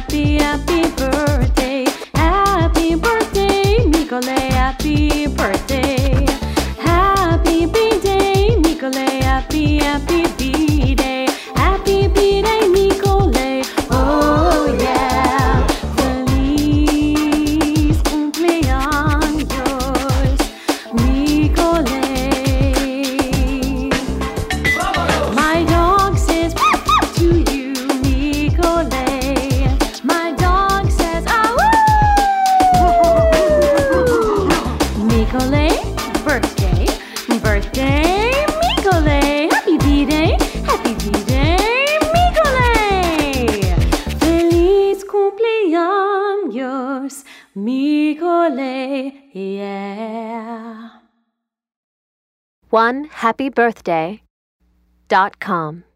happy, happy birthday. Happy birthday, Nicole, happy birthday. Happy B-Day, Nicole, happy, happy B-Day. Happy B-Day, Nicole, oh yeah. Feliz cumpleaños, Nicole. My dog says to you, Nicole. My dog says, ah, woo! Nicole, birthday, birthday, Nicole. Happy B-Day, happy B-Day, Nicole. Feliz cumpleaños, Nicole, yeah. OneHappyBirthday.com